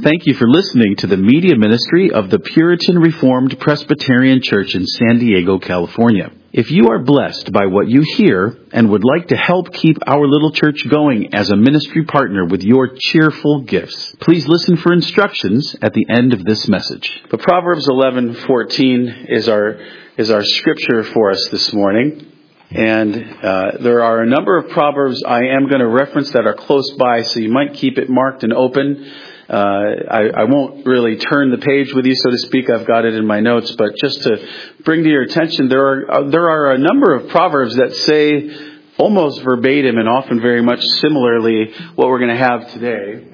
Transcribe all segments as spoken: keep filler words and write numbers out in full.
Thank you for listening to the media ministry of the Puritan Reformed Presbyterian Church in San Diego, California. If you are blessed by what you hear and would like to help keep our little church going as a ministry partner with your cheerful gifts, please listen for instructions at the end of this message. But Proverbs eleven fourteen is our is our scripture for us this morning. And uh, there are a number of Proverbs I am going to reference that are close by, so you might keep it marked and open. Uh, I, I won't really turn the page with you, so to speak. I've got it in my notes, but just to bring to your attention, there are uh, there are a number of Proverbs that say almost verbatim and often very much similarly what we're going to have today.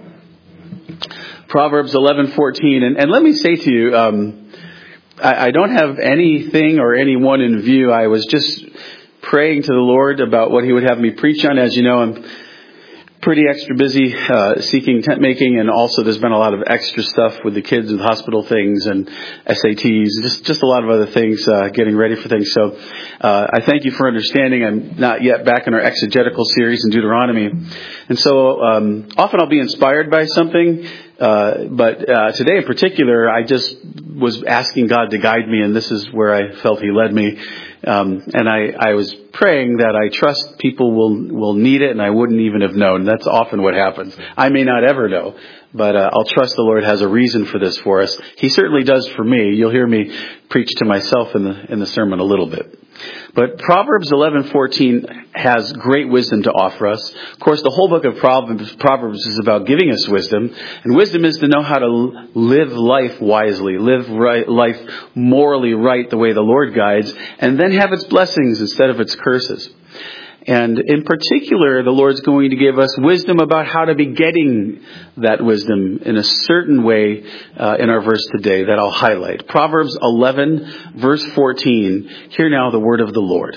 Proverbs eleven fourteen, and, and let me say to you, um, I, I don't have anything or anyone in view. I was just praying to the Lord about what He would have me preach on. As you know, I'm pretty extra busy uh, seeking tent making, and also there's been a lot of extra stuff with the kids and hospital things and S A Ts, just just a lot of other things, uh, getting ready for things. So uh, I thank you for understanding. I'm not yet back in our exegetical series in Deuteronomy. And so um, often I'll be inspired by something, uh, but uh, today in particular, I just was asking God to guide me, and this is where I felt He led me. Um, and I, I was praying that I trust people will, will need it, and I wouldn't even have known. That's often what happens. I may not ever know, but uh, I'll trust the Lord has a reason for this for us. He certainly does for me. You'll hear me preach to myself in the in the sermon a little bit. But Proverbs eleven fourteen has great wisdom to offer us. Of course, the whole book of Proverbs, Proverbs is about giving us wisdom. And wisdom is to know how to live life wisely, live right, life morally right the way the Lord guides, and then have its blessings instead of its curses. And in particular, the Lord's going to give us wisdom about how to be getting that wisdom in a certain way uh, in our verse today that I'll highlight. Proverbs eleven, verse fourteen. Hear now the word of the Lord.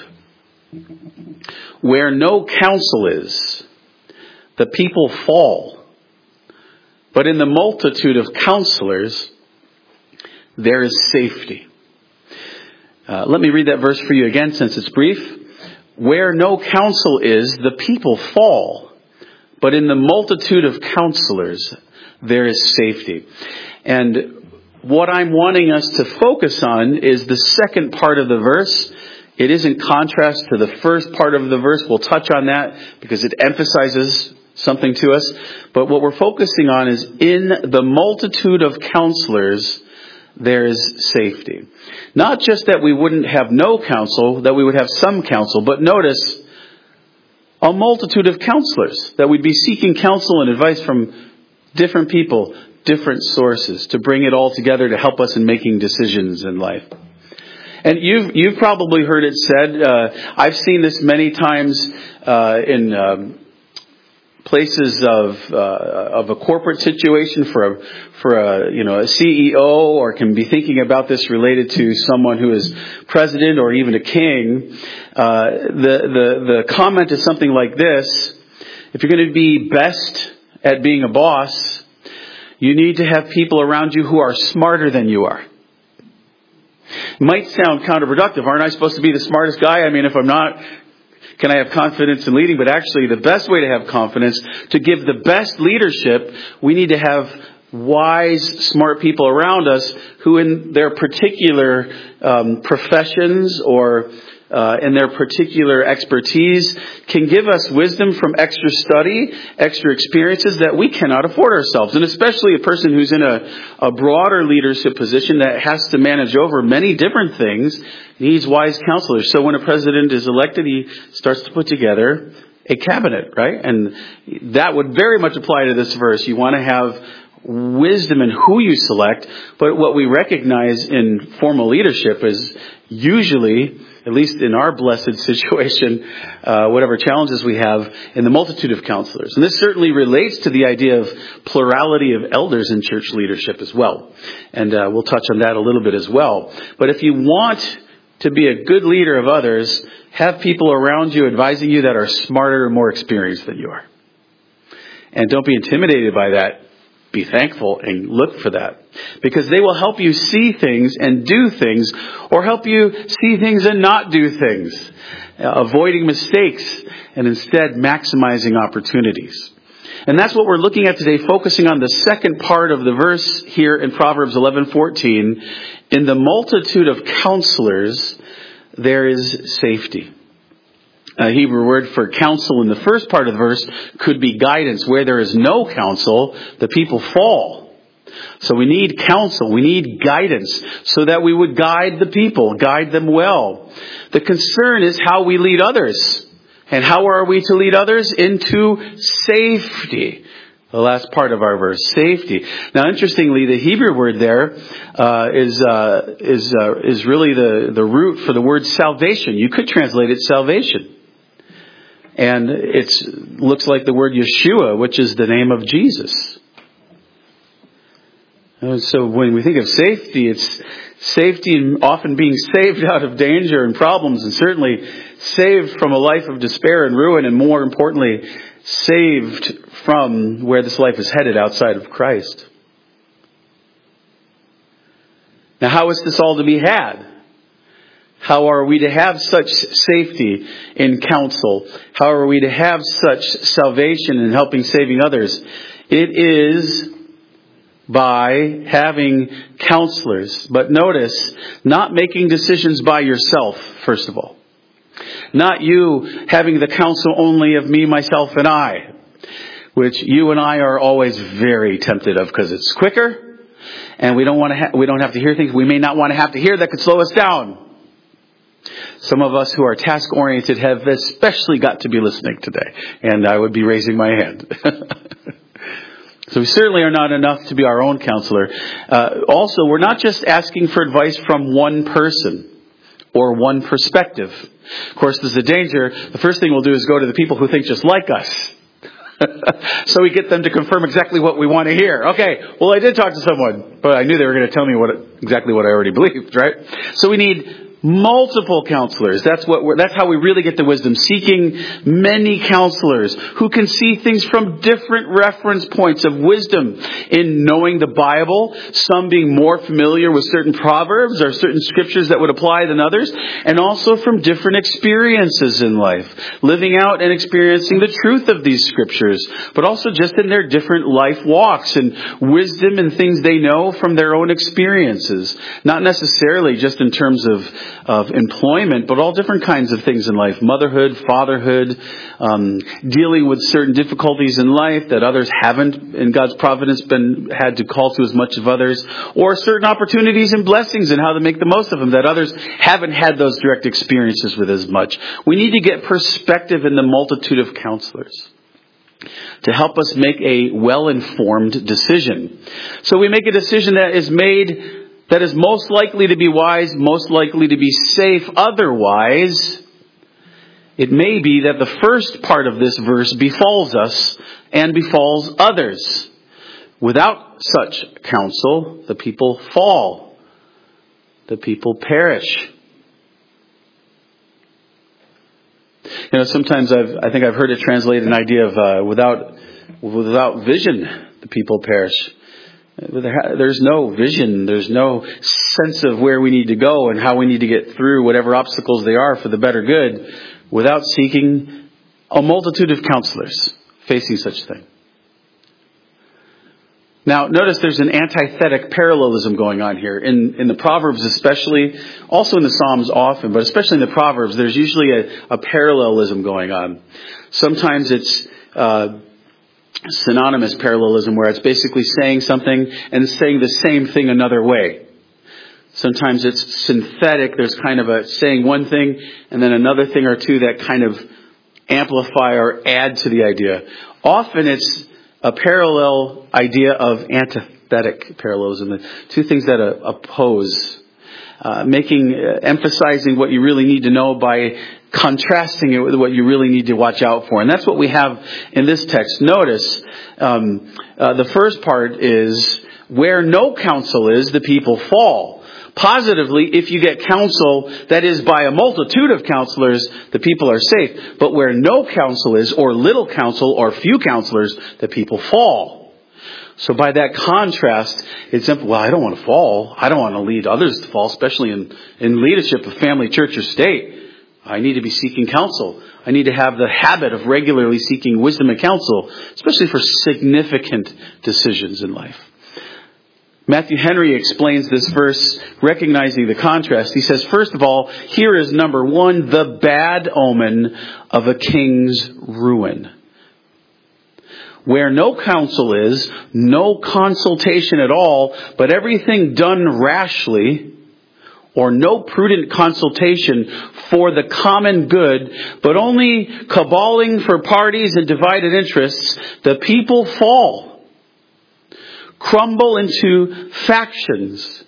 Where no counsel is, the people fall. But in the multitude of counselors, there is safety. Uh, let me read that verse for you again since it's brief. Where no counsel is, the people fall. But in the multitude of counselors, there is safety. And what I'm wanting us to focus on is the second part of the verse. It is in contrast to the first part of the verse. We'll touch on that because it emphasizes something to us. But what we're focusing on is in the multitude of counselors, there is safety. Not just that we wouldn't have no counsel, that we would have some counsel, but notice a multitude of counselors, that we'd be seeking counsel and advice from different people, different sources, to bring it all together to help us in making decisions in life. And you've you've probably heard it said, uh, I've seen this many times uh, in um, places of uh, of a corporate situation for a for a you know a C E O, or can be thinking about this related to someone who is president or even a king. Uh, the the the comment is something like this: if you're going to be best at being a boss, you need to have people around you who are smarter than you are. It might sound counterproductive. Aren't I supposed to be the smartest guy? I mean, if I'm not, can I have confidence in leading? But actually, the best way to have confidence, to give the best leadership, we need to have wise, smart people around us who in their particular um, professions or uh, in their particular expertise can give us wisdom from extra study, extra experiences that we cannot afford ourselves. And especially a person who's in a, a broader leadership position that has to manage over many different things needs wise counselors. So when a president is elected, he starts to put together a cabinet, right? And that would very much apply to this verse. You want to have wisdom in who you select, but what we recognize in formal leadership is usually, at least in our blessed situation, uh, whatever challenges we have, in the multitude of counselors. And this certainly relates to the idea of plurality of elders in church leadership as well. And uh, we'll touch on that a little bit as well. But if you want to be a good leader of others, have people around you advising you that are smarter and more experienced than you are. And don't be intimidated by that. Be thankful and look for that, because they will help you see things and do things, or help you see things and not do things, uh, avoiding mistakes and instead maximizing opportunities. And that's what we're looking at today, focusing on the second part of the verse here in Proverbs eleven fourteen. In the multitude of counselors, there is safety. A Hebrew word for counsel in the first part of the verse could be guidance. Where there is no counsel, the people fall. So we need counsel. We need guidance so that we would guide the people, guide them well. The concern is how we lead others. And how are we to lead others? Into safety. The last part of our verse, safety. Now, interestingly, the Hebrew word there uh, is uh, is uh, is really the, the root for the word salvation. You could translate it salvation. And it looks like the word Yeshua, which is the name of Jesus. And so when we think of safety, it's safety and often being saved out of danger and problems, and certainly saved from a life of despair and ruin, and more importantly, saved from where this life is headed outside of Christ. Now, how is this all to be had? How are we to have such safety in counsel? How are we to have such salvation in helping saving others? It is by having counselors. But notice, not making decisions by yourself, first of all. Not you having the counsel only of me, myself, and I, which you and I are always very tempted of because it's quicker, and we don't want to. Ha- we don't have to hear things we may not want to have to hear that could slow us down. Some of us who are task-oriented have especially got to be listening today, and I would be raising my hand. So we certainly are not enough to be our own counselor. Uh, also, we're not just asking for advice from one person or one perspective. Of course, there's a danger. The first thing we'll do is go to the people who think just like us. So we get them to confirm exactly what we want to hear. Okay, well, I did talk to someone, but I knew they were going to tell me what exactly what I already believed, right? So we need multiple counselors. That's what we're, that's how we really get the wisdom. Seeking many counselors who can see things from different reference points of wisdom in knowing the Bible. Some being more familiar with certain proverbs or certain scriptures that would apply than others. And also from different experiences in life. Living out and experiencing the truth of these scriptures. But also just in their different life walks and wisdom and things they know from their own experiences. Not necessarily just in terms of of employment, but all different kinds of things in life. Motherhood, fatherhood, um, dealing with certain difficulties in life that others haven't, in God's providence, been had to call to as much of others. Or certain opportunities and blessings and how to make the most of them that others haven't had those direct experiences with as much. We need to get perspective in the multitude of counselors to help us make a well-informed decision. So we make a decision that is made that is most likely to be wise, most likely to be safe. Otherwise, it may be that the first part of this verse befalls us and befalls others. Without such counsel, the people fall. The people perish. You know, sometimes I've, I think I've heard it translate an idea of uh, without without vision, the people perish. There's no vision. There's no sense of where we need to go and how we need to get through whatever obstacles they are for the better good without seeking a multitude of counselors facing such a thing. Now, notice there's an antithetic parallelism going on here. In, in the Proverbs especially, also in the Psalms often, but especially in the Proverbs, there's usually a, a parallelism going on. Sometimes it's uh synonymous parallelism, where it's basically saying something and saying the same thing another way. Sometimes it's synthetic. There's kind of a saying one thing and then another thing or two that kind of amplify or add to the idea. Often it's a parallel idea of antithetic parallelism, two things that uh, oppose, uh, making, uh, emphasizing what you really need to know by contrasting it with what you really need to watch out for. And that's what we have in this text. Notice, um, uh, the first part is, where no counsel is, the people fall. Positively, if you get counsel that is by a multitude of counselors, the people are safe. But where no counsel is, or little counsel, or few counselors, the people fall. So by that contrast, it's simple. Well, I don't want to fall. I don't want to lead others to fall, especially in, in leadership of family, church, or state. I need to be seeking counsel. I need to have the habit of regularly seeking wisdom and counsel, especially for significant decisions in life. Matthew Henry explains this verse, recognizing the contrast. He says, first of all, here is number one, the bad omen of a king's ruin. Where no counsel is, no consultation at all, but everything done rashly, or no prudent consultation for the common good, but only caballing for parties and divided interests, the people fall, crumble into factions,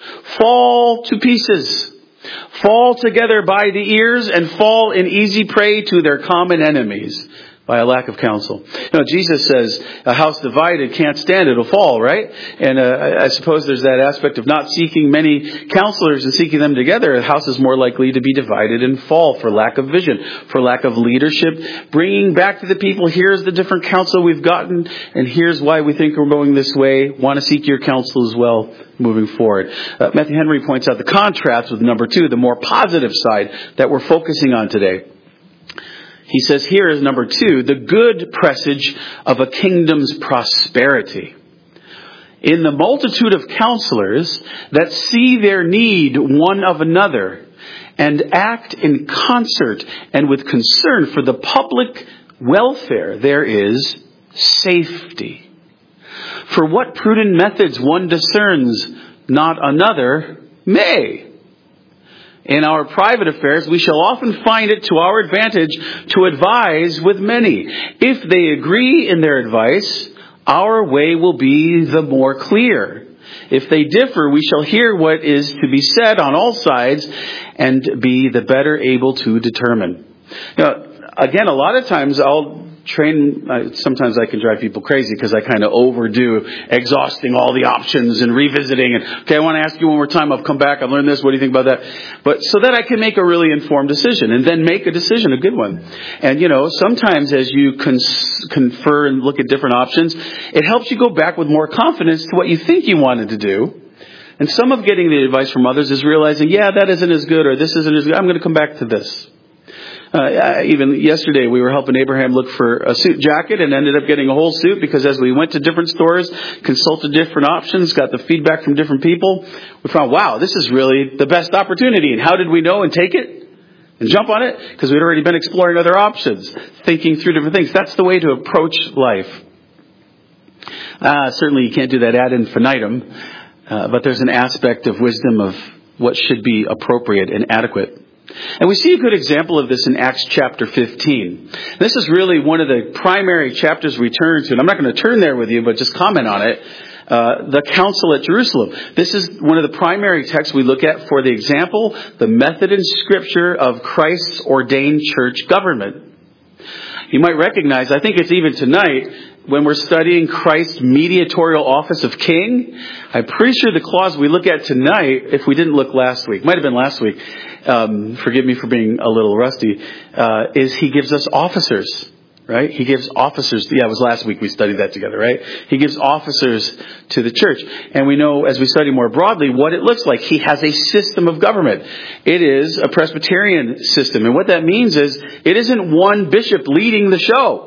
fall to pieces, fall together by the ears, and fall in easy prey to their common enemies by a lack of counsel. You know, Jesus says a house divided can't stand, it'll fall, right? And uh, I suppose there's that aspect of not seeking many counselors and seeking them together. A house is more likely to be divided and fall for lack of vision, for lack of leadership. Bringing back to the people, here's the different counsel we've gotten, and here's why we think we're going this way. Want to seek your counsel as well moving forward. Uh, Matthew Henry points out the contrast with number two, the more positive side that we're focusing on today. He says here is number two, the good presage of a kingdom's prosperity. In the multitude of counselors that see their need one of another and act in concert and with concern for the public welfare, there is safety. For what prudent methods one discerns, not another may. In our private affairs, we shall often find it to our advantage to advise with many. If they agree in their advice, our way will be the more clear. If they differ, we shall hear what is to be said on all sides and be the better able to determine. Now, again, a lot of times I'll train, uh, sometimes I can drive people crazy because I kind of overdo exhausting all the options and revisiting. And, okay, I want to ask you one more time. I've come back. I've learned this. What do you think about that? But so that I can make a really informed decision and then make a decision, a good one. And, you know, sometimes as you cons- confer and look at different options, it helps you go back with more confidence to what you think you wanted to do. And some of getting the advice from others is realizing, yeah, that isn't as good or this isn't as good. I'm going to come back to this. Uh, even yesterday we were helping Abraham look for a suit jacket and ended up getting a whole suit because as we went to different stores, consulted different options, got the feedback from different people, we found, wow, this is really the best opportunity. And how did we know and take it and jump on it? Because we'd already been exploring other options, thinking through different things. That's the way to approach life. Uh, certainly you can't do that ad infinitum, uh, but there's an aspect of wisdom of what should be appropriate and adequate. And we see a good example of this in Acts chapter fifteen. This is really one of the primary chapters we turn to. And I'm not going to turn there with you, but just comment on it. Uh, the council at Jerusalem. This is one of the primary texts we look at for the example, the method in Scripture of Christ's ordained church government. You might recognize, I think it's even tonight, when we're studying Christ's mediatorial office of king, I'm pretty sure the clause we look at tonight, if we didn't look last week, might have been last week, um, forgive me for being a little rusty, uh, is he gives us officers, right? He gives officers, yeah, it was last week we studied that together, right? He gives officers to the church. And we know as we study more broadly what it looks like. He has a system of government. It is a Presbyterian system. And what that means is it isn't one bishop leading the show.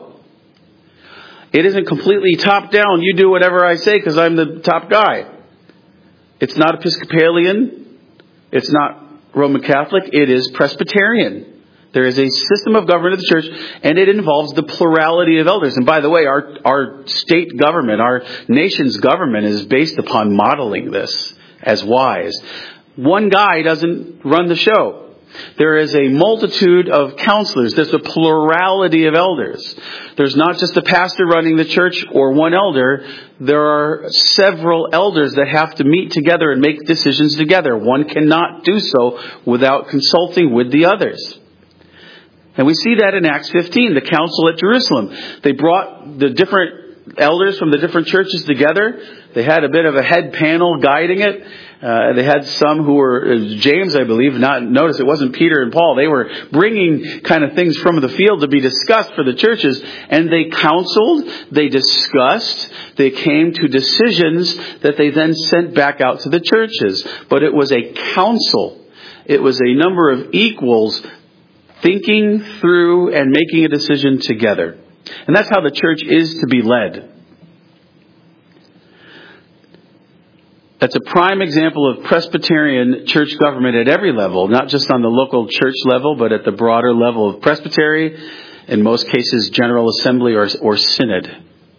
It isn't completely top down. You do whatever I say because I'm the top guy. It's not Episcopalian. It's not Roman Catholic. It is Presbyterian. There is a system of government of the church, and it involves the plurality of elders. And by the way, our, our state government, our nation's government is based upon modeling this as wise. One guy doesn't run the show. There is a multitude of counselors. There's a plurality of elders. There's not just the pastor running the church or one elder. There are several elders that have to meet together and make decisions together. One cannot do so without consulting with the others. And we see that in Acts fifteen, the council at Jerusalem. They brought the different elders from the different churches together. They had a bit of a head panel guiding it. Uh, they had some who were, uh, James, I believe, not, notice it wasn't Peter and Paul. They were bringing kind of things from the field to be discussed for the churches. And they counseled, they discussed, they came to decisions that they then sent back out to the churches. But it was a council. It was a number of equals thinking through and making a decision together. And that's how the church is to be led. That's a prime example of Presbyterian church government at every level, not just on the local church level, but at the broader level of presbytery, in most cases General Assembly or, or Synod.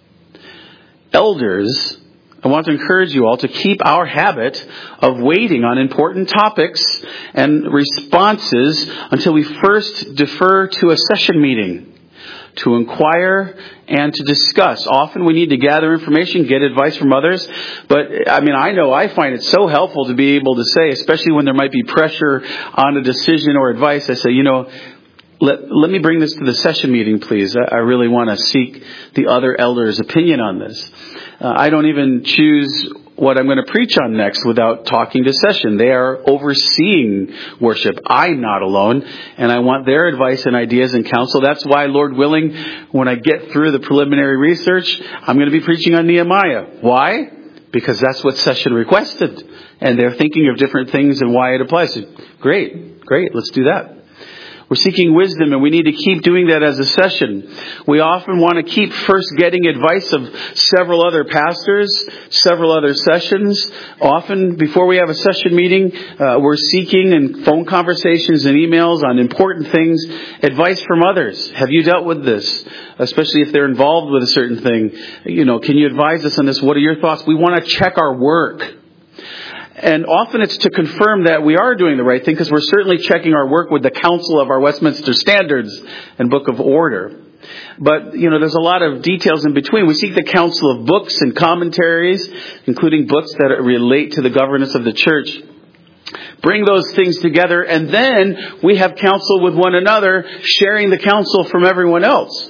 Elders, I want to encourage you all to keep our habit of waiting on important topics and responses until we first defer to a session meeting to inquire and to discuss. Often we need to gather information, get advice from others. But, I mean, I know I find it so helpful to be able to say, especially when there might be pressure on a decision or advice, I say, you know, let, let me bring this to the session meeting, please. I, I really want to seek the other elders' opinion on this. Uh, I don't even choose what I'm going to preach on next without talking to session. They are overseeing worship. I'm not alone, and I want their advice and ideas and counsel. That's why, Lord willing, when I get through the preliminary research, I'm going to be preaching on Nehemiah. Why? Because that's what session requested, and they're thinking of different things and why it applies. Great, great, let's do that. We're seeking wisdom, and we need to keep doing that as a session. We often want to keep first getting advice of several other pastors, several other sessions. Often, before we have a session meeting, uh, we're seeking in phone conversations and emails on important things, advice from others. Have you dealt with this? Especially if they're involved with a certain thing. You know, can you advise us on this? What are your thoughts? We want to check our work. And often it's to confirm that we are doing the right thing, because we're certainly checking our work with the Council of our Westminster Standards and Book of Order. But, you know, there's a lot of details in between. We seek the counsel of books and commentaries, including books that relate to the governance of the church. Bring those things together, and then we have counsel with one another, sharing the counsel from everyone else,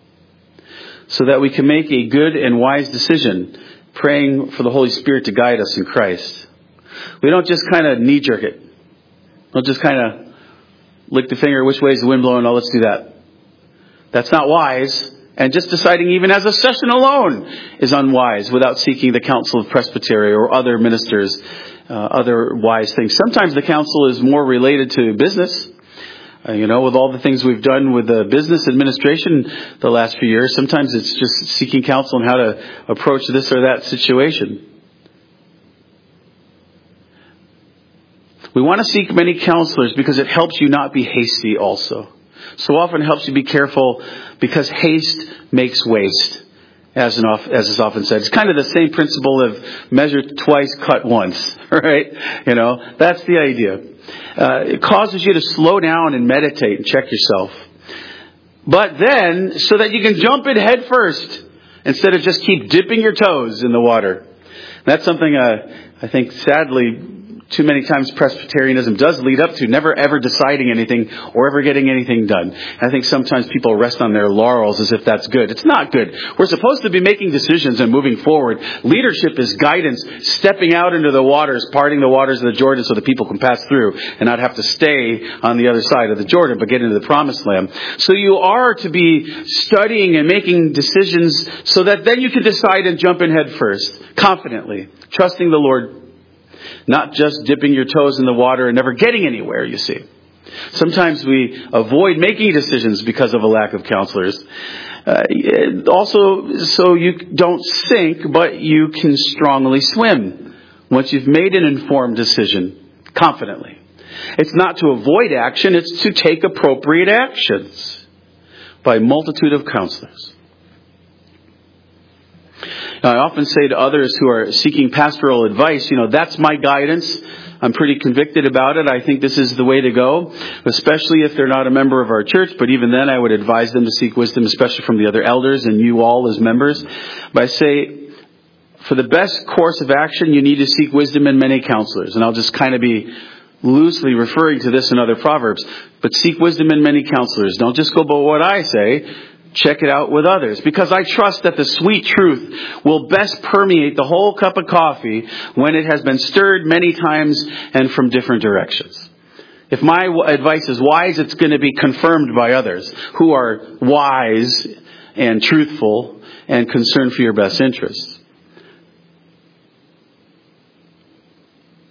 so that we can make a good and wise decision, praying for the Holy Spirit to guide us in Christ. We don't just kind of knee-jerk it. Don't just kind of lick the finger, which way is the wind blowing? Oh, let's do that. That's not wise. And just deciding even as a session alone is unwise without seeking the counsel of presbytery or other ministers, uh, other wise things. Sometimes the counsel is more related to business. Uh, you know, with all the things we've done with the business administration the last few years, sometimes it's just seeking counsel on how to approach this or that situation. We want to seek many counselors because it helps you not be hasty also. So often it helps you be careful, because haste makes waste, as, an off, as is often said. It's kind of the same principle of measure twice, cut once, right? You know, that's the idea. Uh, it causes you to slow down and meditate and check yourself. But then, so that you can jump in head first, instead of just keep dipping your toes in the water. That's something uh, I think, sadly, too many times Presbyterianism does lead up to never ever deciding anything or ever getting anything done. And I think sometimes people rest on their laurels as if that's good. It's not good. We're supposed to be making decisions and moving forward. Leadership is guidance, stepping out into the waters, parting the waters of the Jordan so that people can pass through and not have to stay on the other side of the Jordan, but get into the promised land. So you are to be studying and making decisions so that then you can decide and jump in head first, confidently, trusting the Lord. Not just dipping your toes in the water and never getting anywhere, you see. Sometimes we avoid making decisions because of a lack of counselors. Uh, also, so you don't sink, but you can strongly swim once you've made an informed decision, confidently. It's not to avoid action, it's to take appropriate actions by a multitude of counselors. Now, I often say to others who are seeking pastoral advice, you know, that's my guidance. I'm pretty convicted about it. I think this is the way to go, especially if they're not a member of our church. But even then, I would advise them to seek wisdom, especially from the other elders and you all as members. But I say, for the best course of action, you need to seek wisdom in many counselors. And I'll just kind of be loosely referring to this in other proverbs. But seek wisdom in many counselors. Don't just go by what I say. Check it out with others, because I trust that the sweet truth will best permeate the whole cup of coffee when it has been stirred many times and from different directions. If my advice is wise, it's going to be confirmed by others who are wise and truthful and concerned for your best interests.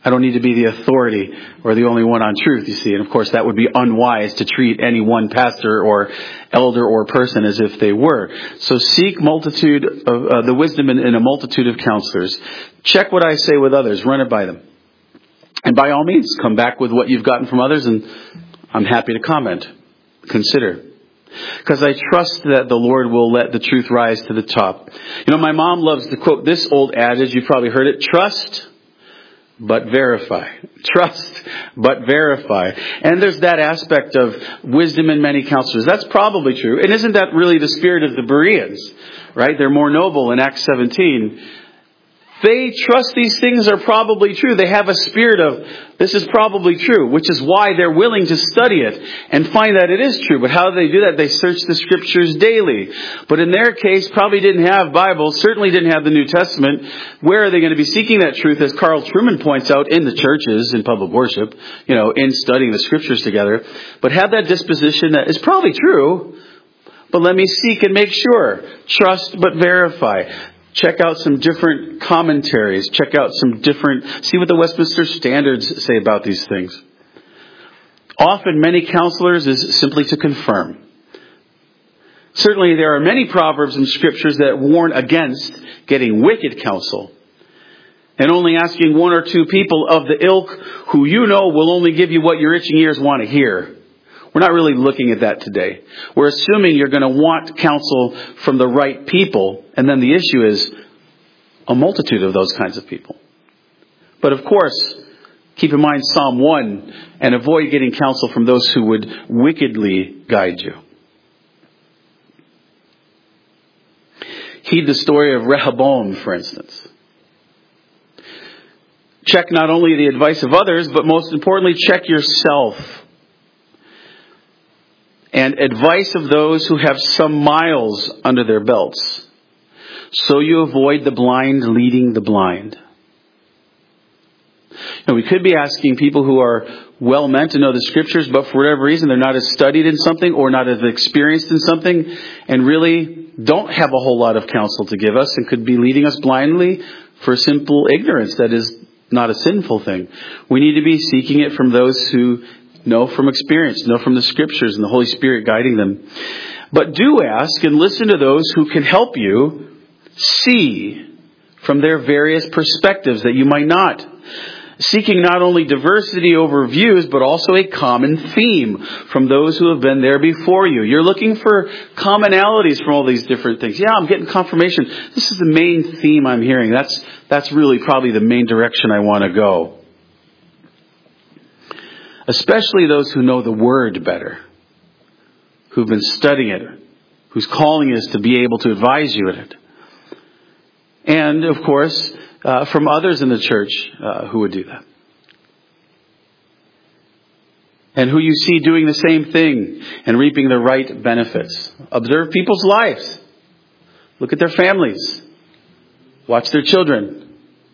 I don't need to be the authority or the only one on truth, you see. And of course, that would be unwise to treat any one pastor or elder or person as if they were. So seek multitude of uh, the wisdom in, in a multitude of counselors. Check what I say with others. Run it by them. And by all means, come back with what you've gotten from others, and I'm happy to comment. Consider. Because I trust that the Lord will let the truth rise to the top. You know, my mom loves to quote this old adage. You've probably heard it. Trust, but verify. Trust, but verify. And there's that aspect of wisdom in many counselors. That's probably true. And isn't that really the spirit of the Bereans? Right? They're more noble in Acts seventeen. They trust these things are probably true. They have a spirit of, this is probably true, which is why they're willing to study it and find that it is true. But how do they do that? They search the scriptures daily. But in their case, probably didn't have Bibles, certainly didn't have the New Testament. Where are they going to be seeking that truth? As Carl Trueman points out, in the churches, in public worship, you know, in studying the scriptures together. But have that disposition that is probably true, but let me seek and make sure. Trust but verify. Check out some different commentaries. Check out some different, see what the Westminster Standards say about these things. Often many counselors is simply to confirm. Certainly there are many proverbs and scriptures that warn against getting wicked counsel. And only asking one or two people of the ilk who you know will only give you what your itching ears want to hear. We're not really looking at that today. We're assuming you're going to want counsel from the right people. And then the issue is a multitude of those kinds of people. But of course, keep in mind Psalm one and avoid getting counsel from those who would wickedly guide you. Heed the story of Rehoboam, for instance. Check not only the advice of others, but most importantly, check yourself. And advice of those who have some miles under their belts, so you avoid the blind leading the blind. Now, we could be asking people who are well meant to know the scriptures, but for whatever reason they're not as studied in something or not as experienced in something, and really don't have a whole lot of counsel to give us, and could be leading us blindly for simple ignorance that is not a sinful thing. We need to be seeking it from those who know from experience, know from the scriptures and the Holy Spirit guiding them. But do ask and listen to those who can help you see from their various perspectives that you might not. Seeking not only diversity over views, but also a common theme from those who have been there before you. You're looking for commonalities from all these different things. Yeah, I'm getting confirmation. This is the main theme I'm hearing. That's, that's really probably the main direction I want to go. Especially those who know the Word better, who've been studying it, whose calling is to be able to advise you in it. And, of course, uh, from others in the church uh, who would do that. And who you see doing the same thing and reaping the right benefits. Observe people's lives. Look at their families. Watch their children.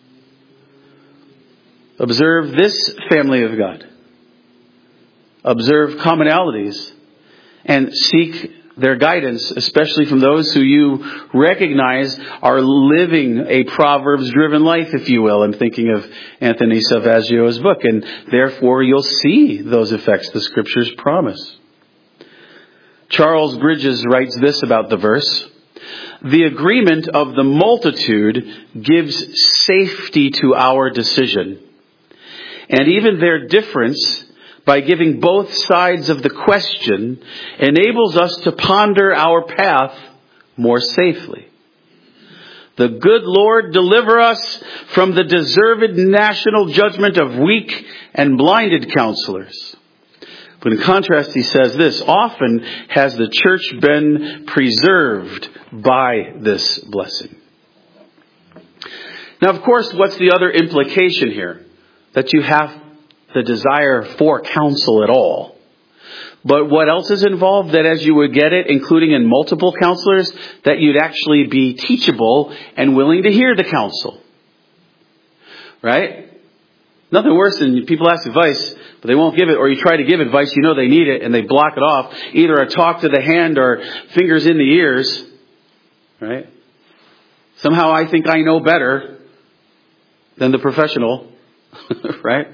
Observe this family of God. Observe commonalities and seek their guidance, especially from those who you recognize are living a Proverbs-driven life, if you will. I'm thinking of Anthony Salvaggio's book, and therefore you'll see those effects the Scriptures promise. Charles Bridges writes this about the verse. The agreement of the multitude gives safety to our decision, and even their difference, by giving both sides of the question, enables us to ponder our path more safely. The good Lord deliver us from the deserved national judgment of weak and blinded counselors. But in contrast, he says this, often has the church been preserved by this blessing. Now, of course, what's the other implication here? That you have the desire for counsel at all. But what else is involved? That as you would get it, including in multiple counselors, that you'd actually be teachable and willing to hear the counsel. Right? Nothing worse than people ask advice, but they won't give it, or you try to give advice, you know they need it, and they block it off. Either a talk to the hand or fingers in the ears. Right? Somehow I think I know better than the professional. right?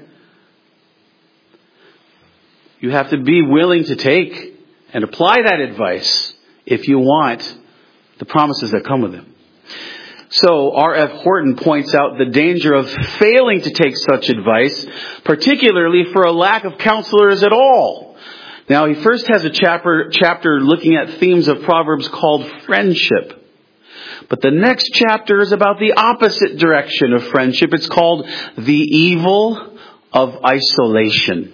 You have to be willing to take and apply that advice if you want the promises that come with it. So R F Horton points out the danger of failing to take such advice, particularly for a lack of counselors at all. Now, he first has a chapter, chapter looking at themes of Proverbs called friendship. But the next chapter is about the opposite direction of friendship. It's called the evil of isolation.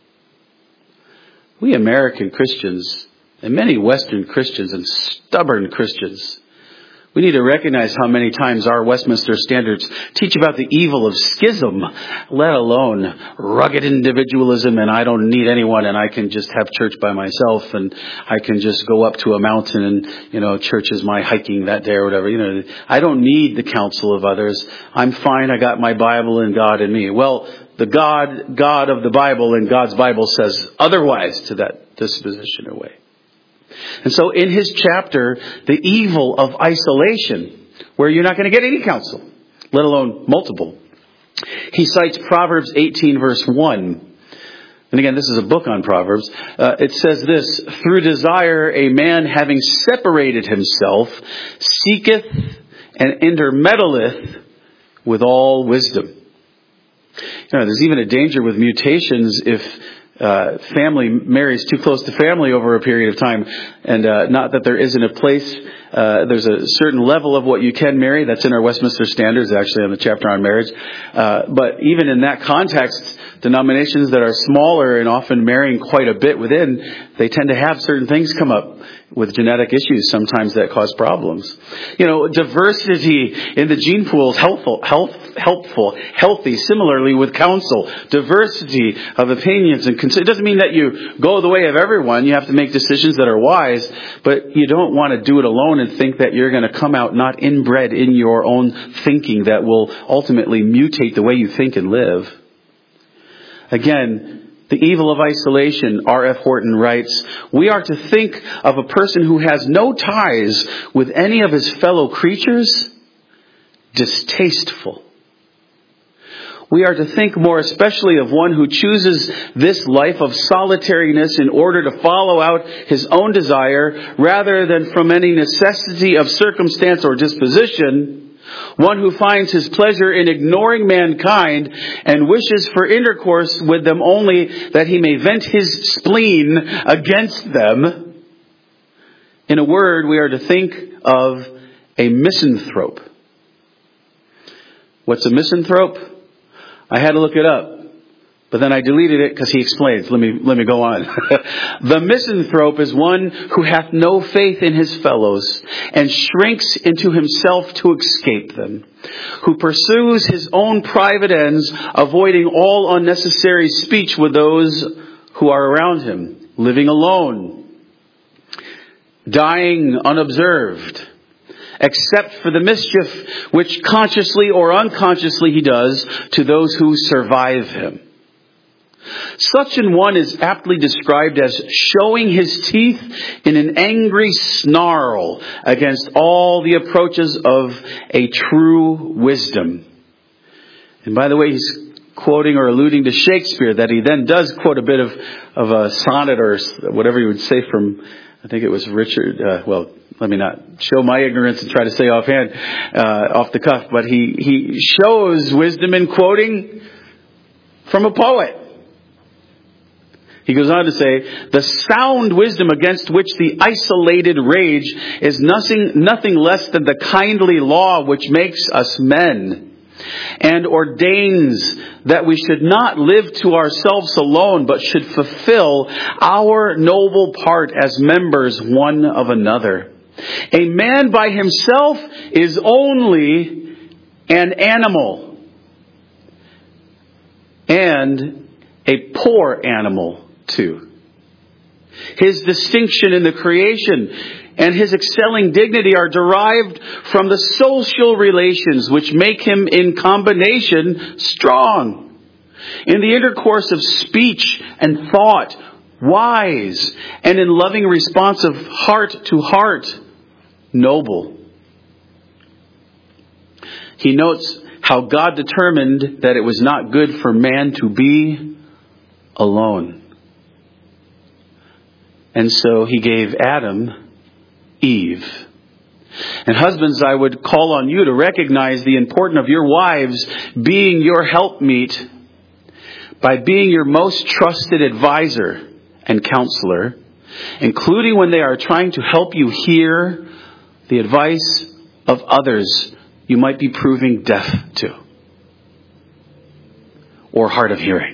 We American Christians, and many Western Christians and stubborn Christians, we need to recognize how many times our Westminster Standards teach about the evil of schism, let alone rugged individualism, and I don't need anyone, and I can just have church by myself, and I can just go up to a mountain, and, you know, church is my hiking that day or whatever. You know, I don't need the counsel of others. I'm fine. I got my Bible and God in me. Well, the God, God of the Bible and God's Bible says otherwise to that disposition away. And so in his chapter, the evil of isolation, where you're not going to get any counsel, let alone multiple, he cites Proverbs eighteen verse one. And again, this is a book on Proverbs. Uh, it says this: through desire, a man having separated himself, seeketh and intermeddleth with all wisdom. You know, there's even a danger with mutations if Uh, family marries too close to family over a period of time. And uh, not that there isn't a place, uh, there's a certain level of what you can marry. That's in our Westminster Standards, actually, on the chapter on marriage. Uh, but even in that context, denominations that are smaller and often marrying quite a bit within, they tend to have certain things come up with genetic issues sometimes that cause problems. You know, diversity in the gene pool is helpful, health, helpful, healthy. Similarly with counsel, diversity of opinions and cons- it doesn't mean that you go the way of everyone. You have to make decisions that are wise, but you don't want to do it alone and think that you're going to come out not inbred in your own thinking that will ultimately mutate the way you think and live. Again, the evil of isolation, R F Horton writes, we are to think of a person who has no ties with any of his fellow creatures distasteful. We are to think more especially of one who chooses this life of solitariness in order to follow out his own desire rather than from any necessity of circumstance or disposition. One who finds his pleasure in ignoring mankind and wishes for intercourse with them only that he may vent his spleen against them. In a word, we are to think of a misanthrope. What's a misanthrope? I had to look it up, but then I deleted it because he explains. Let me, let me go on. The misanthrope is one who hath no faith in his fellows and shrinks into himself to escape them, who pursues his own private ends, avoiding all unnecessary speech with those who are around him, living alone, dying unobserved, except for the mischief which consciously or unconsciously he does to those who survive him. Such an one is aptly described as showing his teeth in an angry snarl against all the approaches of a true wisdom. And by the way, he's quoting or alluding to Shakespeare, that he then does quote a bit of, of a sonnet or whatever you would say from, I think it was Richard, uh, well, let me not show my ignorance and try to say offhand, uh, off the cuff, but he, he shows wisdom in quoting from a poet. He goes on to say, the sound wisdom against which the isolated rage is nothing, nothing less than the kindly law which makes us men, and ordains that we should not live to ourselves alone, but should fulfill our noble part as members one of another. A man by himself is only an animal, and a poor animal too. His distinction in the creation and his excelling dignity are derived from the social relations which make him in combination strong. In the intercourse of speech and thought, wise, and in loving response of heart to heart, noble. He notes how God determined that it was not good for man to be alone. And so he gave Adam Eve. And husbands, I would call on you to recognize the importance of your wives being your helpmeet by being your most trusted advisor and counselor, including when they are trying to help you hear the advice of others you might be proving deaf to or hard of hearing.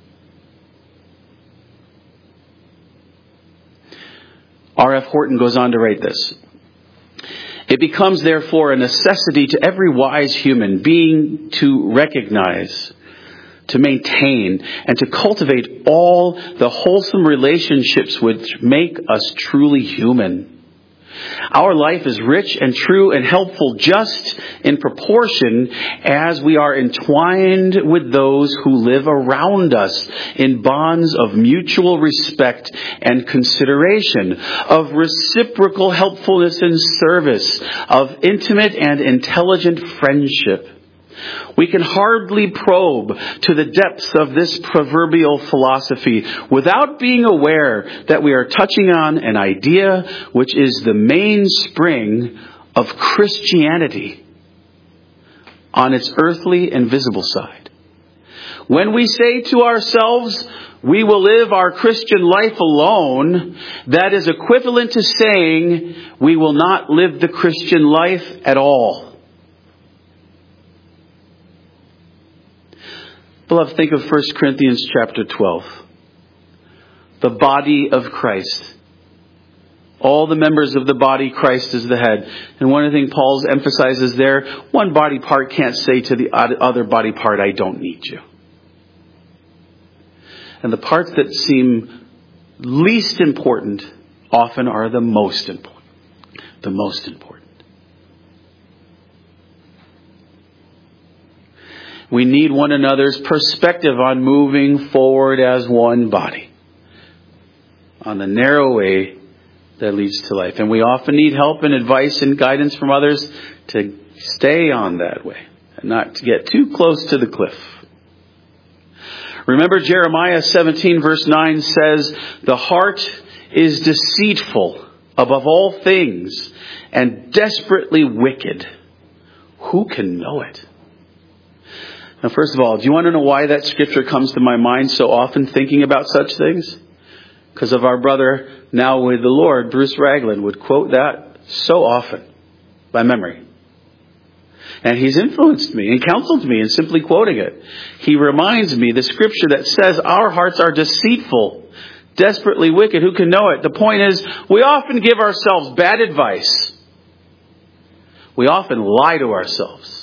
R F Horton goes on to write this. It becomes, therefore, a necessity to every wise human being to recognize, to maintain, and to cultivate all the wholesome relationships which make us truly human. Our life is rich and true and helpful just in proportion as we are entwined with those who live around us in bonds of mutual respect and consideration, of reciprocal helpfulness and service, of intimate and intelligent friendship. We can hardly probe to the depths of this proverbial philosophy without being aware that we are touching on an idea which is the mainspring of Christianity on its earthly and visible side. When we say to ourselves, we will live our Christian life alone, that is equivalent to saying we will not live the Christian life at all. Beloved, think of First Corinthians chapter twelve. The body of Christ. All the members of the body, Christ is the head. And one of the things Paul emphasizes there, one body part can't say to the other body part, I don't need you. And the parts that seem least important often are the most important. The most important. We need one another's perspective on moving forward as one body on the narrow way that leads to life. And we often need help and advice and guidance from others to stay on that way and not to get too close to the cliff. Remember, Jeremiah seventeen verse nine says, the heart is deceitful above all things and desperately wicked. Who can know it? Now, first of all, do you want to know why that scripture comes to my mind so often thinking about such things? Because of our brother now with the Lord, Bruce Ragland, would quote that so often by memory. And he's influenced me and counseled me in simply quoting it. He reminds me the scripture that says our hearts are deceitful, desperately wicked. Who can know it? The point is, we often give ourselves bad advice. We often lie to ourselves.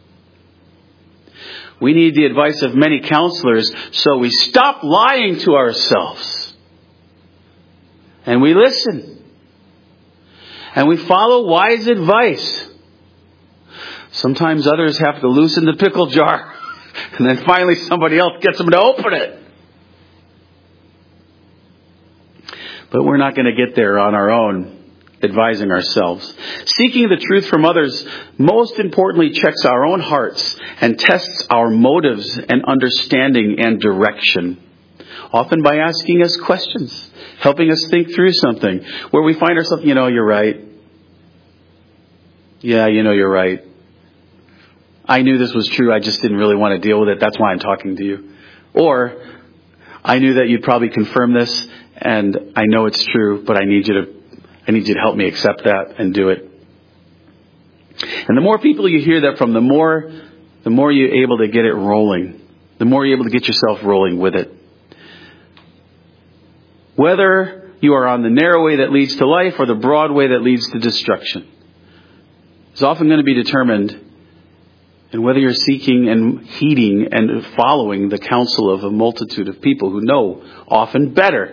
We need the advice of many counselors, so we stop lying to ourselves. And we listen. And we follow wise advice. Sometimes others have to loosen the pickle jar. And then finally somebody else gets them to open it. But we're not going to get there on our own, advising ourselves. Seeking the truth from others, most importantly, checks our own hearts and tests our motives and understanding and direction. Often by asking us questions, helping us think through something where we find ourselves, you know, you're right. Yeah, you know, you're right. I knew this was true. I just didn't really want to deal with it. That's why I'm talking to you. Or I knew that you'd probably confirm this and I know it's true, but I need you to I need you to help me accept that and do it. And the more people you hear that from, the more, the more you're able to get it rolling. The more you're able to get yourself rolling with it. Whether you are on the narrow way that leads to life or the broad way that leads to destruction, is often going to be determined in whether you're seeking and heeding and following the counsel of a multitude of people who know often better.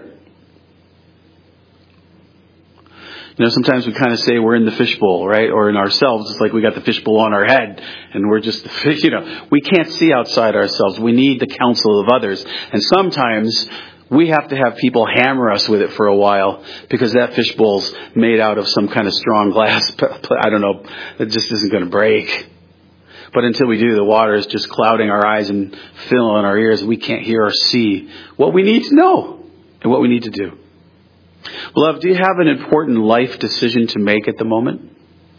You know, sometimes we kind of say we're in the fishbowl, right? Or in ourselves, it's like we got the fishbowl on our head and we're just, you know, we can't see outside ourselves. We need the counsel of others. And sometimes we have to have people hammer us with it for a while because that fishbowl's made out of some kind of strong glass. I don't know. It just isn't going to break. But until we do, the water is just clouding our eyes and filling our ears. We can't hear or see what we need to know and what we need to do. Beloved, do you have an important life decision to make at the moment?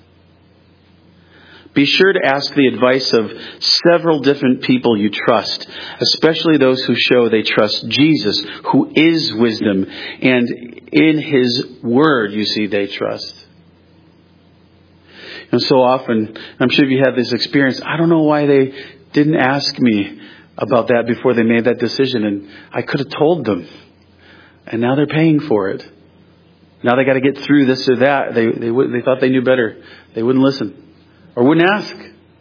Be sure to ask the advice of several different people you trust, especially those who show they trust Jesus, who is wisdom, and in His Word, you see, they trust. And so often, I'm sure if you have this experience, I don't know why they didn't ask me about that before they made that decision, and I could have told them. And now they're paying for it. Now they got to get through this or that. They they they thought they knew better. They wouldn't listen. Or wouldn't ask.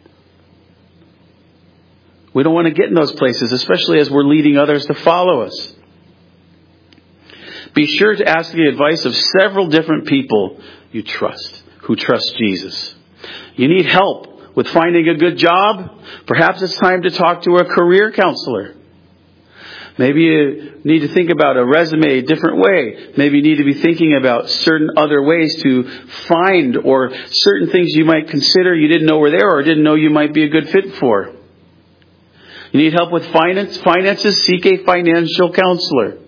We don't want to get in those places, especially as we're leading others to follow us. Be sure to ask the advice of several different people you trust, who trust Jesus. You need help with finding a good job? Perhaps it's time to talk to a career counselor. Maybe you need to think about a resume a different way. Maybe you need to be thinking about certain other ways to find or certain things you might consider you didn't know were there or didn't know you might be a good fit for. You need help with finance, finances? Seek a financial counselor.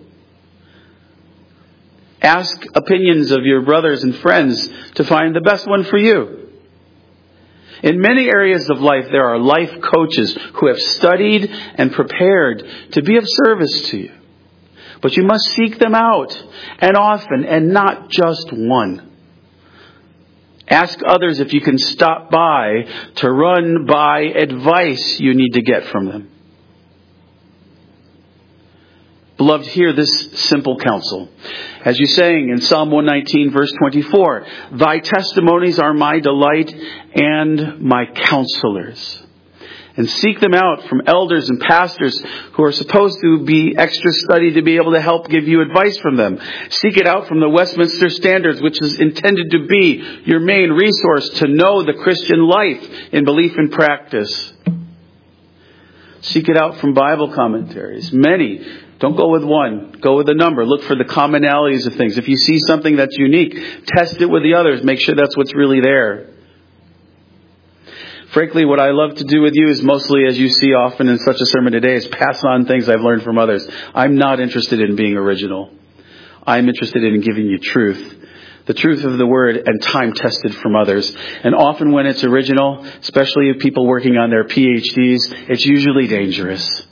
Ask opinions of your brothers and friends to find the best one for you. In many areas of life, there are life coaches who have studied and prepared to be of service to you. But you must seek them out, and often, and not just one. Ask others if you can stop by to run by advice you need to get from them. Beloved, hear this simple counsel. As you sang in Psalm one nineteen, verse twenty-four, Thy testimonies are my delight and my counselors. And seek them out from elders and pastors who are supposed to be extra studied to be able to help give you advice from them. Seek it out from the Westminster Standards, which is intended to be your main resource to know the Christian life in belief and practice. Seek it out from Bible commentaries. Many. Don't go with one. Go with a number. Look for the commonalities of things. If you see something that's unique, test it with the others. Make sure that's what's really there. Frankly, what I love to do with you is mostly, as you see often in such a sermon today, is pass on things I've learned from others. I'm not interested in being original. I'm interested in giving you truth. The truth of the Word and time tested from others. And often when it's original, especially people working on their P H Ds, it's usually dangerous.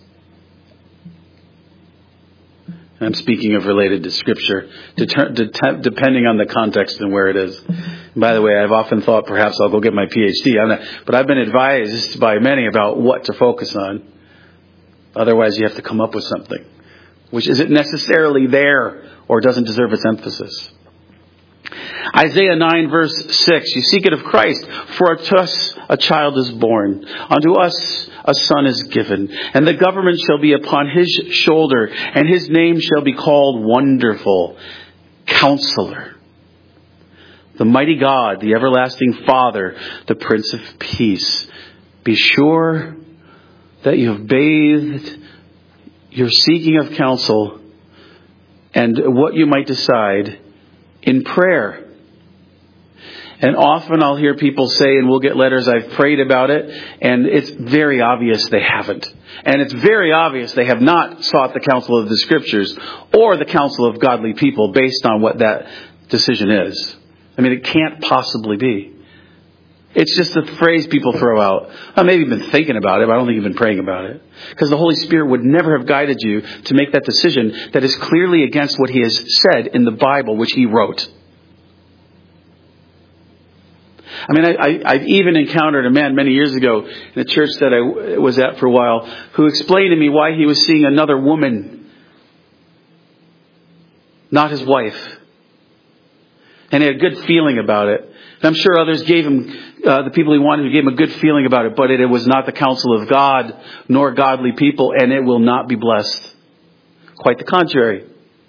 I'm speaking of related to Scripture, depending on the context and where it is. And by the way, I've often thought perhaps I'll go get my P H D. I'm not, but I've been advised by many about what to focus on. Otherwise, you have to come up with something which isn't necessarily there or doesn't deserve its emphasis. Isaiah nine verse six, you seek it of Christ, for to us a child is born, unto us a son is given, and the government shall be upon his shoulder, and his name shall be called Wonderful, Counselor, the Mighty God, the Everlasting Father, the Prince of Peace. Be sure that you have bathed your seeking of counsel and what you might decide in prayer. And often I'll hear people say, and we'll get letters, I've prayed about it, and it's very obvious they haven't. And it's very obvious they have not sought the counsel of the Scriptures or the counsel of godly people based on what that decision is. I mean, it can't possibly be. It's just a phrase people throw out. I maybe you've been thinking about it, but I don't think you've been praying about it. Because the Holy Spirit would never have guided you to make that decision that is clearly against what He has said in the Bible, which He wrote. I mean, I, I, I've even encountered a man many years ago in a church that I was at for a while who explained to me why he was seeing another woman, not his wife. And he had a good feeling about it. And I'm sure others gave him, uh, the people he wanted, gave him a good feeling about it, but it, it was not the counsel of God nor godly people, and it will not be blessed. Quite the contrary.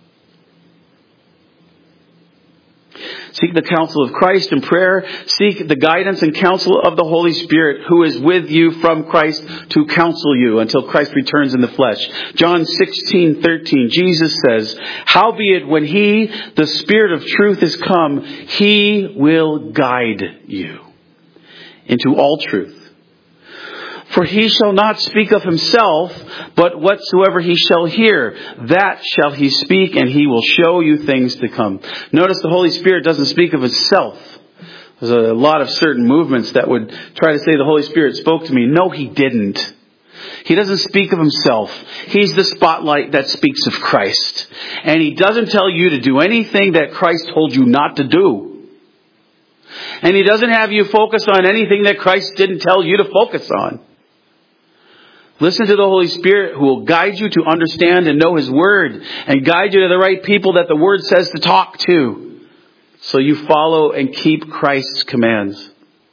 Seek the counsel of Christ in prayer. Seek the guidance and counsel of the Holy Spirit, who is with you from Christ to counsel you until Christ returns in the flesh. John sixteen thirteen, Jesus says, Howbeit when He, the Spirit of truth, is come, He will guide you into all truth. For he shall not speak of himself, but whatsoever he shall hear, that shall he speak, and he will show you things to come. Notice the Holy Spirit doesn't speak of himself. There's a lot of certain movements that would try to say the Holy Spirit spoke to me. No, he didn't. He doesn't speak of himself. He's the spotlight that speaks of Christ. And he doesn't tell you to do anything that Christ told you not to do. And he doesn't have you focus on anything that Christ didn't tell you to focus on. Listen to the Holy Spirit who will guide you to understand and know his word and guide you to the right people that the word says to talk to. So you follow and keep Christ's commands.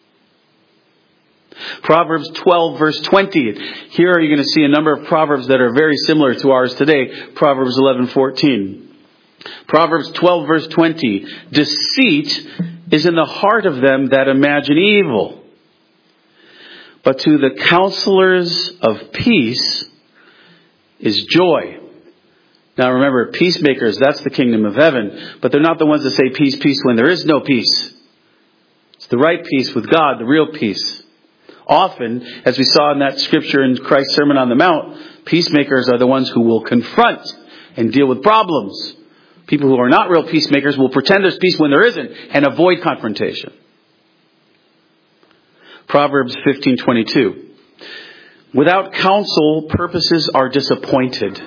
Proverbs twelve verse twenty. Here you're going to see a number of proverbs that are very similar to ours today. Proverbs eleven fourteen. Proverbs twelve verse twenty. Deceit is in the heart of them that imagine evil, but to the counselors of peace is joy. Now remember, peacemakers, that's the kingdom of heaven. But they're not the ones that say peace, peace when there is no peace. It's the right peace with God, the real peace. Often, as we saw in that scripture in Christ's Sermon on the Mount, peacemakers are the ones who will confront and deal with problems. People who are not real peacemakers will pretend there's peace when there isn't and avoid confrontation. Proverbs fifteen twenty-two. Without counsel, purposes are disappointed.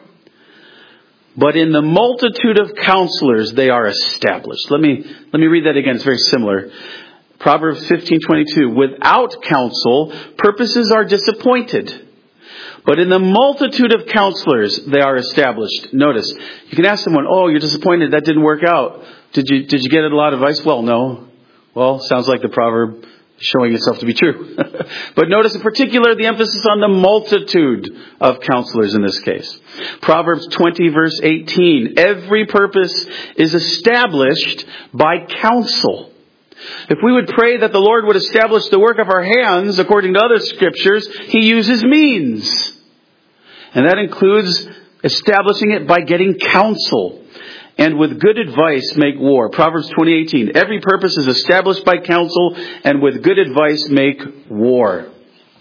But in the multitude of counselors, they are established. Let me, let me read that again. It's very similar. Proverbs fifteen twenty-two. Without counsel, purposes are disappointed. But in the multitude of counselors, they are established. Notice, you can ask someone, oh, you're disappointed. That didn't work out. Did you, did you get a lot of advice? Well, no. Well, sounds like the proverb showing itself to be true. But notice in particular the emphasis on the multitude of counselors in this case. Proverbs twenty verse eighteen. Every purpose is established by counsel. If we would pray that the Lord would establish the work of our hands, according to other scriptures, he uses means. And that includes establishing it by getting counsel. And with good advice make war. Proverbs twenty eighteen. Every purpose is established by counsel, and with good advice make war.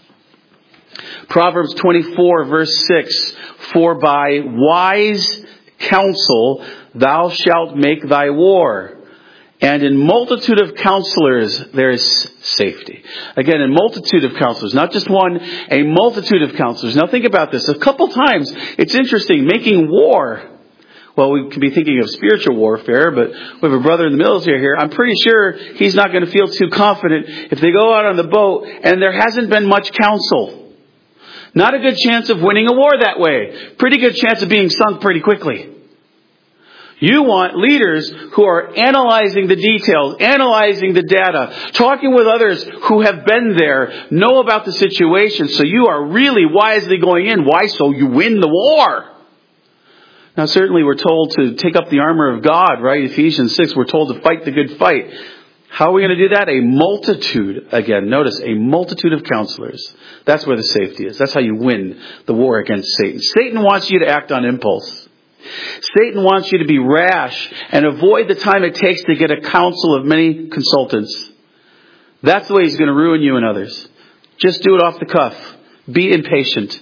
Proverbs twenty-four verse six. For by wise counsel thou shalt make thy war, and in multitude of counselors there is safety. Again, in multitude of counselors, not just one, a multitude of counselors. Now think about this. A couple times, it's interesting, making war. Well, we can be thinking of spiritual warfare, but we have a brother in the military here. I'm pretty sure he's not going to feel too confident if they go out on the boat and there hasn't been much counsel. Not a good chance of winning a war that way. Pretty good chance of being sunk pretty quickly. You want leaders who are analyzing the details, analyzing the data, talking with others who have been there, know about the situation, so you are really wisely going in. Why? So you win the war. Now certainly we're told to take up the armor of God, right? Ephesians six, we're told to fight the good fight. How are we going to do that? A multitude, again, notice, a multitude of counselors. That's where the safety is. That's how you win the war against Satan. Satan wants you to act on impulse. Satan wants you to be rash and avoid the time it takes to get a counsel of many consultants. That's the way he's going to ruin you and others. Just do it off the cuff. Be impatient.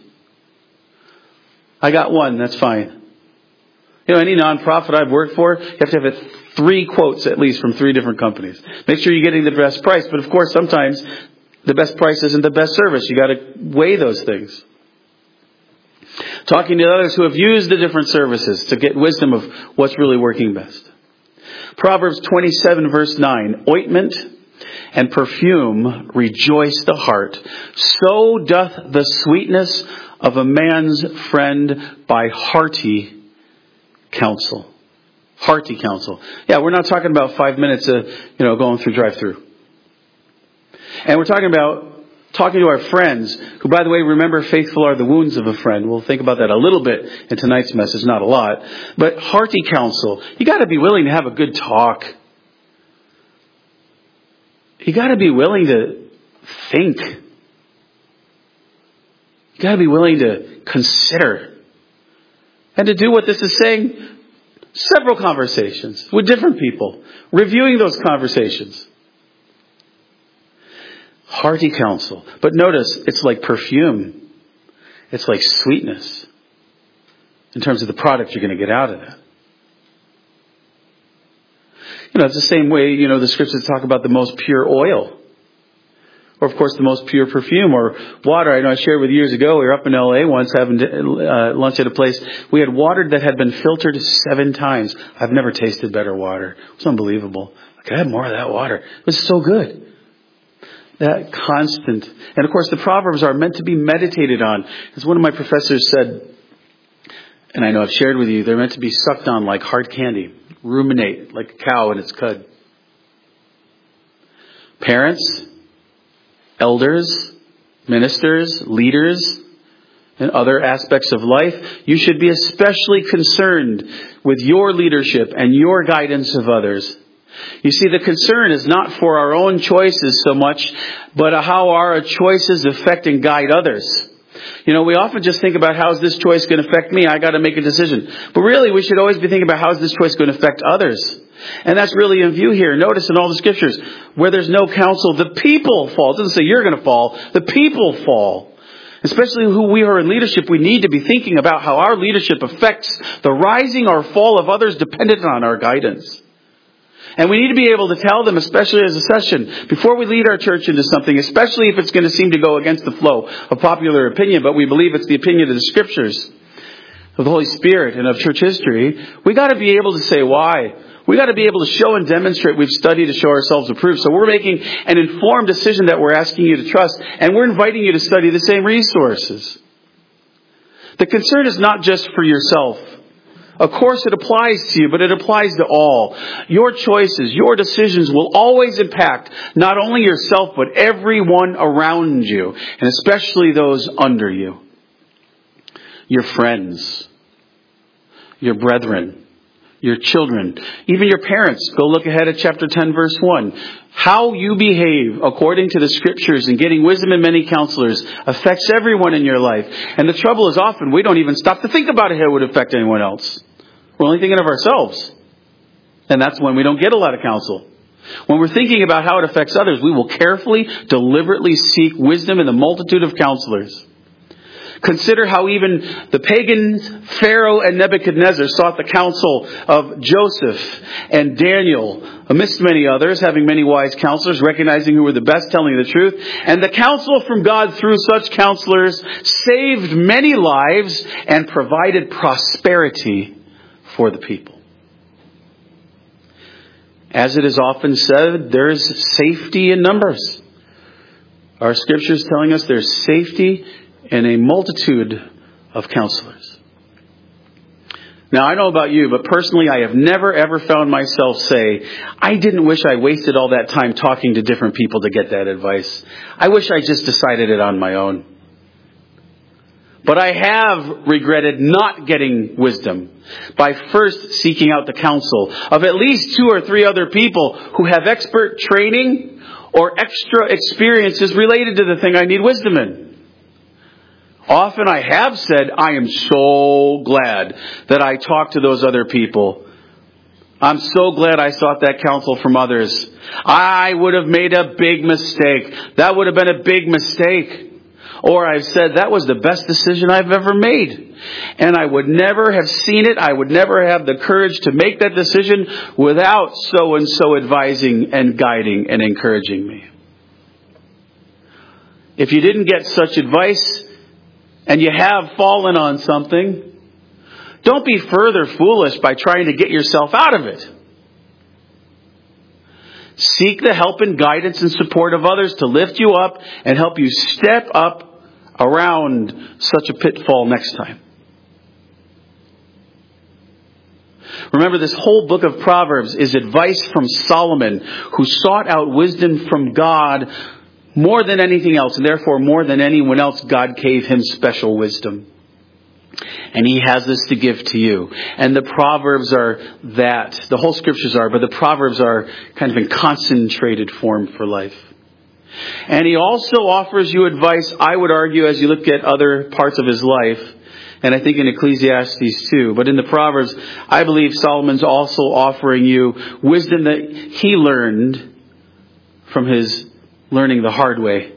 I got one, that's fine. You know, any nonprofit I've worked for, you have to have a three quotes at least from three different companies. Make sure you're getting the best price. But of course, sometimes the best price isn't the best service. You got to weigh those things. Talking to others who have used the different services to get wisdom of what's really working best. Proverbs twenty-seven verse nine. Ointment and perfume rejoice the heart. So doth the sweetness of a man's friend by hearty counsel. Hearty counsel. Yeah, we're not talking about five minutes of, you know, going through drive-through. And we're talking about talking to our friends, who, by the way, remember, faithful are the wounds of a friend. We'll think about that a little bit in tonight's message, not a lot. But hearty counsel. You got to be willing to have a good talk. You got to be willing to think. You got to be willing to consider. And to do what this is saying, several conversations with different people, reviewing those conversations. Hearty counsel. But notice, it's like perfume. It's like sweetness in terms of the product you're going to get out of that. You know, it's the same way, you know, the scriptures talk about the most pure oil. Or, of course, the most pure perfume or water. I know I shared with you years ago, we were up in L A once having uh, lunch at a place. We had water that had been filtered seven times. I've never tasted better water. It was unbelievable. I could have more of that water. It was so good. That constant. And, of course, the Proverbs are meant to be meditated on. As one of my professors said, and I know I've shared with you, they're meant to be sucked on like hard candy. Ruminate like a cow in its cud. Parents, elders, ministers, leaders, and other aspects of life, you should be especially concerned with your leadership and your guidance of others. You see, the concern is not for our own choices so much, but how our choices affect and guide others. You know, we often just think about how's this choice going to affect me? I got to make a decision. But really, we should always be thinking about how's this choice going to affect others. And that's really in view here. Notice in all the scriptures, where there's no counsel, the people fall. It doesn't say you're going to fall. The people fall. Especially who we are in leadership, we need to be thinking about how our leadership affects the rising or fall of others dependent on our guidance. And we need to be able to tell them, especially as a session, before we lead our church into something, especially if it's going to seem to go against the flow of popular opinion, but we believe it's the opinion of the scriptures, of the Holy Spirit, and of church history, we got to be able to say why. We got to be able to show and demonstrate we've studied to show ourselves approved. So we're making an informed decision that we're asking you to trust, and we're inviting you to study the same resources. The concern is not just for yourself. Of course it applies to you, but it applies to all. Your choices, your decisions will always impact not only yourself, but everyone around you, and especially those under you. Your friends, your brethren, your children, even your parents. Go look ahead at chapter ten, verse one. How you behave according to the scriptures and getting wisdom and many counselors affects everyone in your life. And the trouble is often we don't even stop to think about how it would affect anyone else. We're only thinking of ourselves. And that's when we don't get a lot of counsel. When we're thinking about how it affects others, we will carefully, deliberately seek wisdom in the multitude of counselors. Consider how even the pagans, Pharaoh and Nebuchadnezzar, sought the counsel of Joseph and Daniel, amidst many others, having many wise counselors, recognizing who were the best, telling the truth. And the counsel from God through such counselors saved many lives and provided prosperity for the people. As it is often said, there is safety in numbers. Our scripture is telling us there's safety in a multitude of counselors. Now, I know about you, but personally, I have never ever found myself say, I didn't wish I wasted all that time talking to different people to get that advice. I wish I just decided it on my own. But I have regretted not getting wisdom by first seeking out the counsel of at least two or three other people who have expert training or extra experiences related to the thing I need wisdom in. Often I have said, I am so glad that I talked to those other people. I'm so glad I sought that counsel from others. I would have made a big mistake. That would have been a big mistake. Or I've said, that was the best decision I've ever made. And I would never have seen it. I would never have the courage to make that decision without so-and-so advising and guiding and encouraging me. If you didn't get such advice, and you have fallen on something, don't be further foolish by trying to get yourself out of it. Seek the help and guidance and support of others to lift you up and help you step up around such a pitfall next time. Remember, this whole book of Proverbs is advice from Solomon, who sought out wisdom from God more than anything else, and therefore more than anyone else, God gave him special wisdom. And he has this to give to you. And the Proverbs are that. The whole scriptures are, but the Proverbs are kind of in concentrated form for life. And he also offers you advice, I would argue, as you look at other parts of his life, and I think in Ecclesiastes too. But in the Proverbs, I believe Solomon's also offering you wisdom that he learned from his learning the hard way.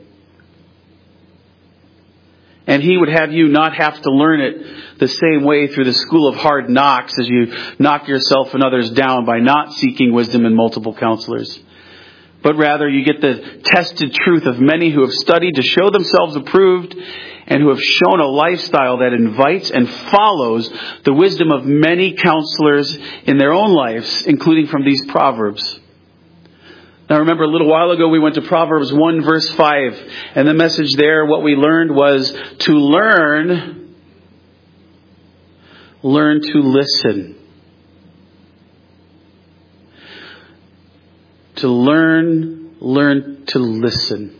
And He would have you not have to learn it the same way through the school of hard knocks as you knock yourself and others down by not seeking wisdom in multiple counselors. But rather you get the tested truth of many who have studied to show themselves approved and who have shown a lifestyle that invites and follows the wisdom of many counselors in their own lives, including from these Proverbs. Now remember, a little while ago we went to Proverbs one verse five, and the message there, what we learned was to learn, learn to listen. To learn, learn to listen.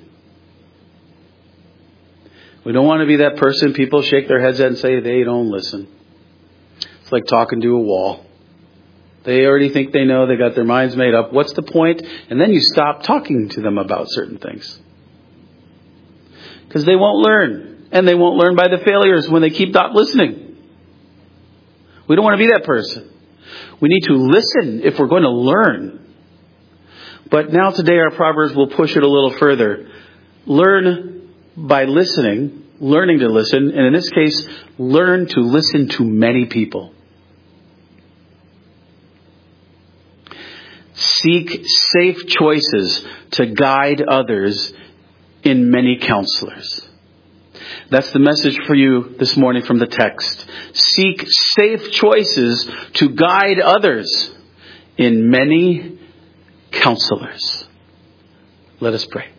We don't want to be that person people shake their heads at and say they don't listen. It's like talking to a wall. They already think they know. They got their minds made up. What's the point? And then you stop talking to them about certain things. Because they won't learn. And they won't learn by the failures when they keep not listening. We don't want to be that person. We need to listen if we're going to learn. But now today our Proverbs will push it a little further. Learn by listening, learning to listen. And in this case, learn to listen to many people. Seek safe choices to guide others in many counselors. That's the message for you this morning from the text. Seek safe choices to guide others in many counselors. Let us pray.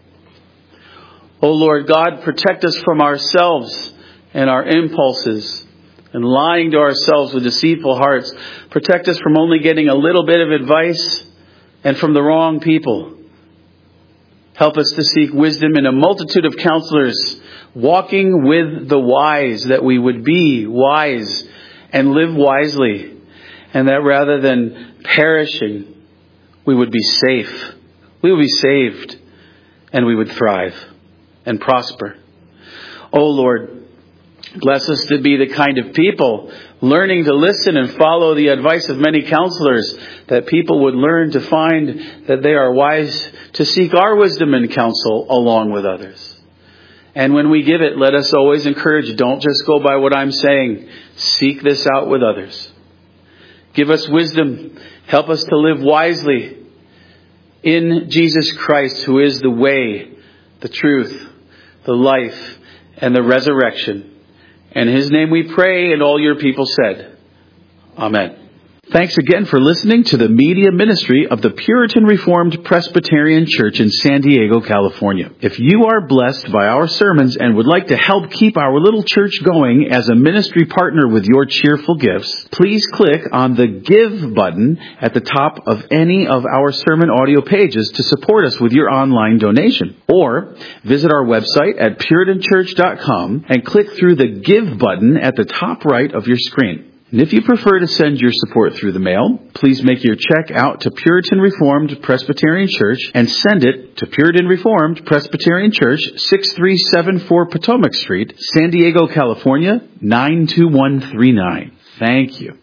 O Lord God, protect us from ourselves and our impulses and lying to ourselves with deceitful hearts. Protect us from only getting a little bit of advice and from the wrong people. Help us to seek wisdom in a multitude of counselors, walking with the wise, that we would be wise and live wisely, and that rather than perishing, we would be safe. We would be saved, and we would thrive and prosper. Oh Lord, bless us to be the kind of people learning to listen and follow the advice of many counselors, that people would learn to find that they are wise to seek our wisdom and counsel along with others. And when we give it, let us always encourage, don't just go by what I'm saying. Seek this out with others. Give us wisdom. Help us to live wisely in Jesus Christ, who is the way, the truth, the life, and the resurrection. In His name we pray, and all your people said, Amen. Thanks again for listening to the media ministry of the Puritan Reformed Presbyterian Church in San Diego, California. If you are blessed by our sermons and would like to help keep our little church going as a ministry partner with your cheerful gifts, please click on the Give button at the top of any of our sermon audio pages to support us with your online donation. Or visit our website at puritan church dot com and click through the Give button at the top right of your screen. And if you prefer to send your support through the mail, please make your check out to Puritan Reformed Presbyterian Church and send it to Puritan Reformed Presbyterian Church, six three seven four Potomac Street, San Diego, California, nine two one three nine. Thank you.